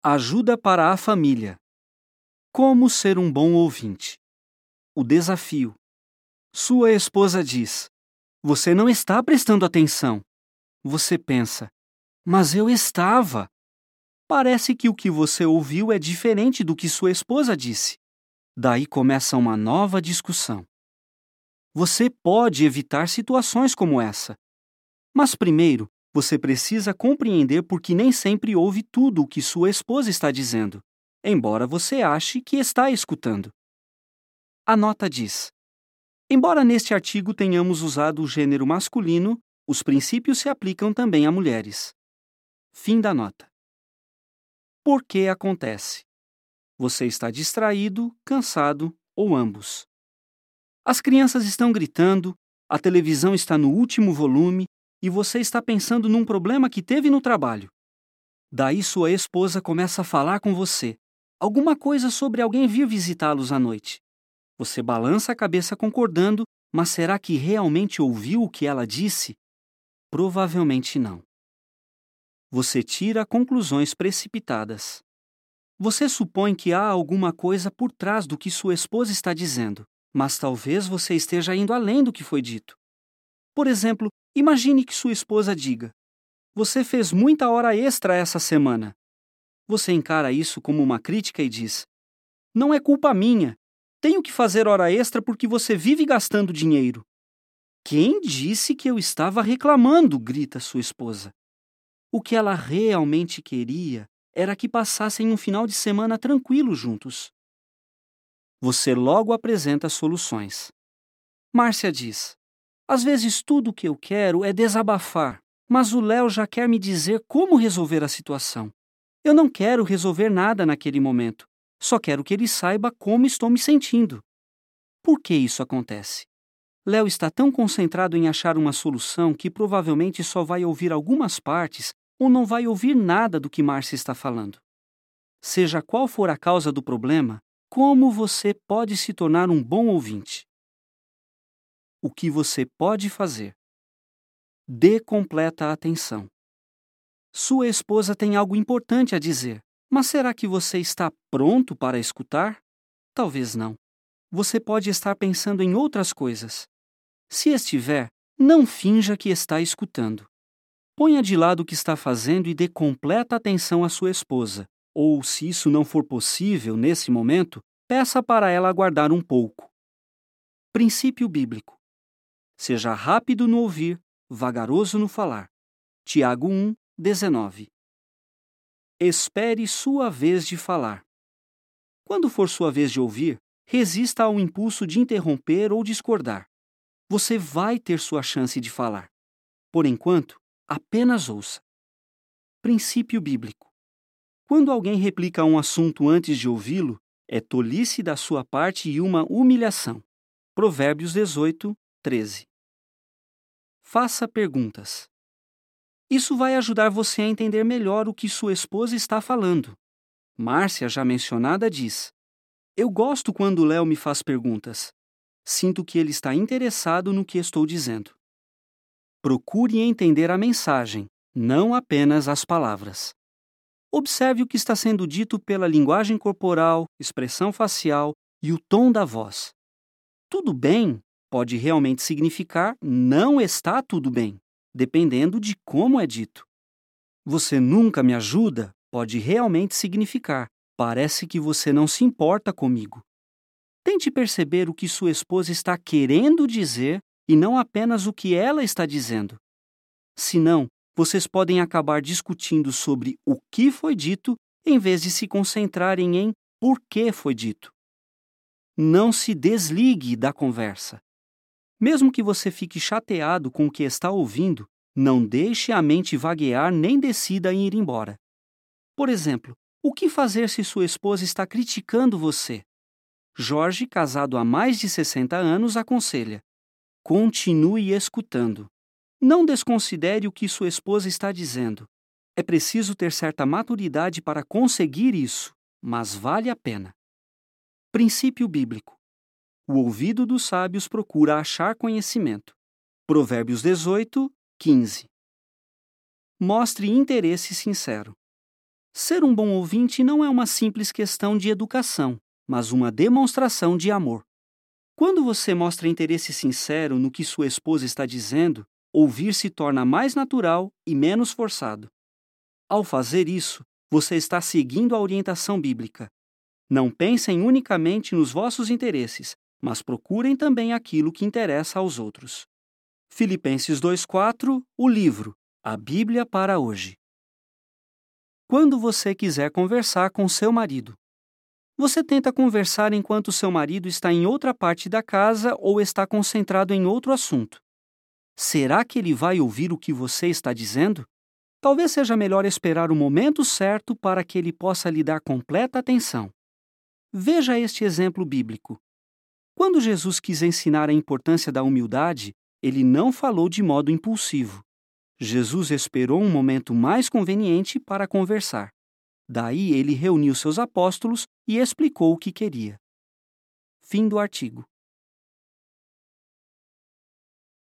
Ajuda para a família. Como ser um bom ouvinte? O desafio. Sua esposa diz: "Você não está prestando atenção." Você pensa: "Mas eu estava." Parece que o que você ouviu é diferente do que sua esposa disse. Daí começa uma nova discussão. Você pode evitar situações como essa. Mas primeiro, você precisa compreender porque nem sempre ouve tudo o que sua esposa está dizendo, embora você ache que está escutando. A nota diz: embora neste artigo tenhamos usado o gênero masculino, os princípios se aplicam também a mulheres. Fim da nota. Por que acontece? Você está distraído, cansado ou ambos. As crianças estão gritando, a televisão está no último volume e você está pensando num problema que teve no trabalho. Daí sua esposa começa a falar com você, alguma coisa sobre alguém vir visitá-los à noite. Você balança a cabeça concordando, mas será que realmente ouviu o que ela disse? Provavelmente não. Você tira conclusões precipitadas. Você supõe que há alguma coisa por trás do que sua esposa está dizendo, mas talvez você esteja indo além do que foi dito. Por exemplo, imagine que sua esposa diga: "Você fez muita hora extra essa semana." Você encara isso como uma crítica e diz: "Não é culpa minha. Tenho que fazer hora extra porque você vive gastando dinheiro." "Quem disse que eu estava reclamando?" grita sua esposa. O que ela realmente queria era que passassem um final de semana tranquilo juntos. Você logo apresenta soluções. Márcia diz: "Às vezes tudo o que eu quero é desabafar, mas o Léo já quer me dizer como resolver a situação. Eu não quero resolver nada naquele momento, só quero que ele saiba como estou me sentindo." Por que isso acontece? Léo está tão concentrado em achar uma solução que provavelmente só vai ouvir algumas partes ou não vai ouvir nada do que Márcia está falando. Seja qual for a causa do problema, como você pode se tornar um bom ouvinte? O que você pode fazer? Dê completa atenção. Sua esposa tem algo importante a dizer, mas será que você está pronto para escutar? Talvez não. Você pode estar pensando em outras coisas. Se estiver, não finja que está escutando. Ponha de lado o que está fazendo e dê completa atenção à sua esposa. Ou, se isso não for possível nesse momento, peça para ela aguardar um pouco. Princípio bíblico. Seja rápido no ouvir, vagaroso no falar. Tiago 1:19. Espere sua vez de falar. Quando for sua vez de ouvir, resista ao impulso de interromper ou discordar. Você vai ter sua chance de falar. Por enquanto, apenas ouça. Princípio bíblico. Quando alguém replica um assunto antes de ouvi-lo, é tolice da sua parte e uma humilhação. Provérbios 18:13. Faça perguntas. Isso vai ajudar você a entender melhor o que sua esposa está falando. Márcia, já mencionada, diz: "Eu gosto quando Léo me faz perguntas. Sinto que ele está interessado no que estou dizendo." Procure entender a mensagem, não apenas as palavras. Observe o que está sendo dito pela linguagem corporal, expressão facial e o tom da voz. Tudo bem pode realmente significar não está tudo bem, dependendo de como é dito. Você nunca me ajuda pode realmente significar parece que você não se importa comigo. Tente perceber o que sua esposa está querendo dizer e não apenas o que ela está dizendo. Senão, vocês podem acabar discutindo sobre o que foi dito em vez de se concentrarem em por que foi dito. Não se desligue da conversa. Mesmo que você fique chateado com o que está ouvindo, não deixe a mente vaguear nem decida em ir embora. Por exemplo, o que fazer se sua esposa está criticando você? Jorge, casado há mais de 60 anos, aconselha: continue escutando. Não desconsidere o que sua esposa está dizendo. É preciso ter certa maturidade para conseguir isso, mas vale a pena. Princípio bíblico. O ouvido dos sábios procura achar conhecimento. Provérbios 18:15. Mostre interesse sincero. Ser um bom ouvinte não é uma simples questão de educação, mas uma demonstração de amor. Quando você mostra interesse sincero no que sua esposa está dizendo, ouvir se torna mais natural e menos forçado. Ao fazer isso, você está seguindo a orientação bíblica. Não pensem unicamente nos vossos interesses, mas procurem também aquilo que interessa aos outros. Filipenses 2:4, o livro, a Bíblia para hoje. Quando você quiser conversar com seu marido, você tenta conversar enquanto seu marido está em outra parte da casa ou está concentrado em outro assunto. Será que ele vai ouvir o que você está dizendo? Talvez seja melhor esperar o momento certo para que ele possa lhe dar completa atenção. Veja este exemplo bíblico. Quando Jesus quis ensinar a importância da humildade, ele não falou de modo impulsivo. Jesus esperou um momento mais conveniente para conversar. Daí ele reuniu seus apóstolos e explicou o que queria. Fim do artigo.